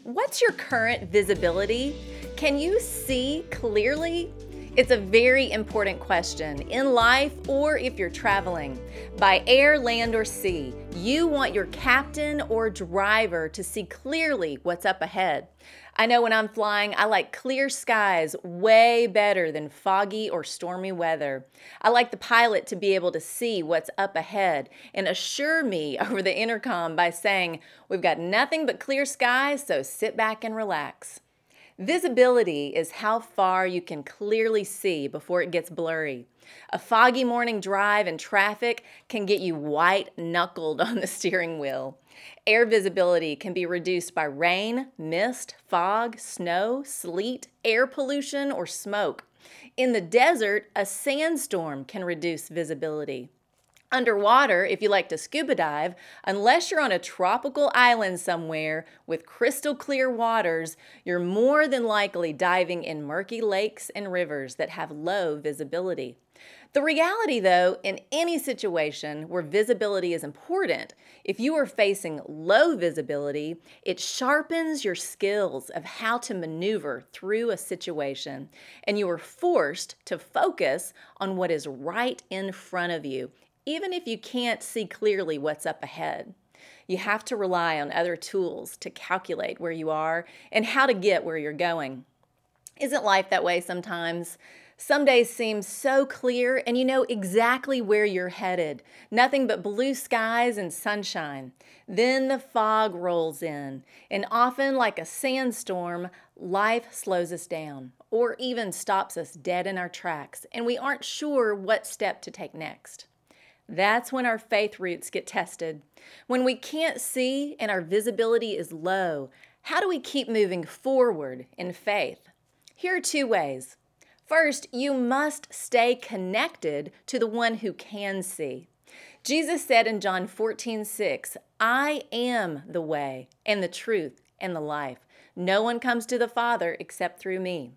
What's your current visibility? Can you see clearly? It's a very important question in life or if you're traveling. By air, land, or sea, you want your captain or driver to see clearly what's up ahead. I know when I'm flying, I like clear skies way better than foggy or stormy weather. I like the pilot to be able to see what's up ahead and assure me over the intercom by saying, "We've got nothing but clear skies, so sit back and relax." Visibility is how far you can clearly see before it gets blurry. A foggy morning drive in traffic can get you white-knuckled on the steering wheel. Air visibility can be reduced by rain, mist, fog, snow, sleet, air pollution, or smoke. In the desert, a sandstorm can reduce visibility. Underwater, if you like to scuba dive, unless you're on a tropical island somewhere with crystal clear waters, you're more than likely diving in murky lakes and rivers that have low visibility. The reality, though, in any situation where visibility is important, if you are facing low visibility, it sharpens your skills of how to maneuver through a situation, and you are forced to focus on what is right in front of you, even if you can't see clearly what's up ahead. You have to rely on other tools to calculate where you are and how to get where you're going. Isn't life that way sometimes? Some days seem so clear and you know exactly where you're headed. Nothing but blue skies and sunshine. Then the fog rolls in, and often like a sandstorm, life slows us down or even stops us dead in our tracks, and we aren't sure what step to take next. That's when our faith roots get tested. When we can't see and our visibility is low, how do we keep moving forward in faith? Here are two ways. First, you must stay connected to the one who can see. Jesus said in John 14:6, "I am the way and the truth and the life. No one comes to the Father except through me."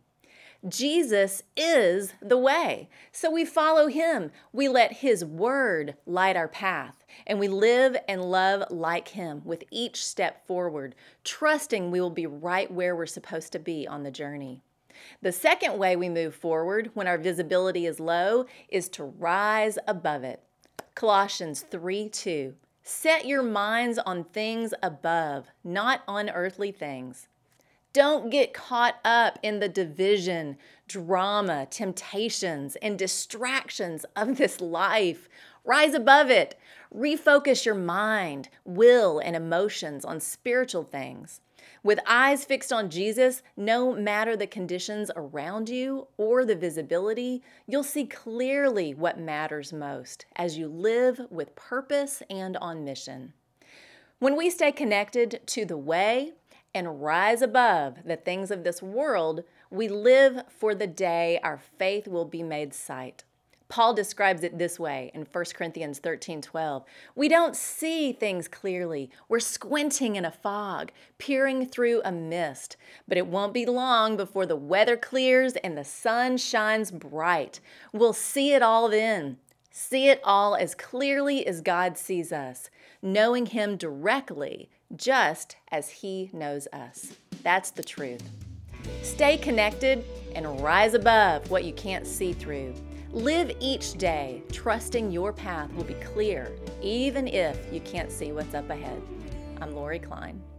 Jesus is the way. So we follow him. We let his word light our path, and we live and love like him with each step forward, trusting we will be right where we're supposed to be on the journey. The second way we move forward when our visibility is low is to rise above it. Colossians 3:2. Set your minds on things above, not on earthly things. Don't get caught up in the division, drama, temptations, and distractions of this life. Rise above it. Refocus your mind, will, and emotions on spiritual things. With eyes fixed on Jesus, no matter the conditions around you or the visibility, you'll see clearly what matters most as you live with purpose and on mission. When we stay connected to the way and rise above the things of this world, we live for the day our faith will be made sight. Paul describes it this way in 1 Corinthians 13:12. We don't see things clearly. We're squinting in a fog, peering through a mist. But it won't be long before the weather clears and the sun shines bright. We'll see it all then. See it all as clearly as God sees us, knowing him directly, just as he knows us. That's the truth. Stay connected and rise above what you can't see through. Live each day trusting your path will be clear, even if you can't see what's up ahead. I'm Lori Klein.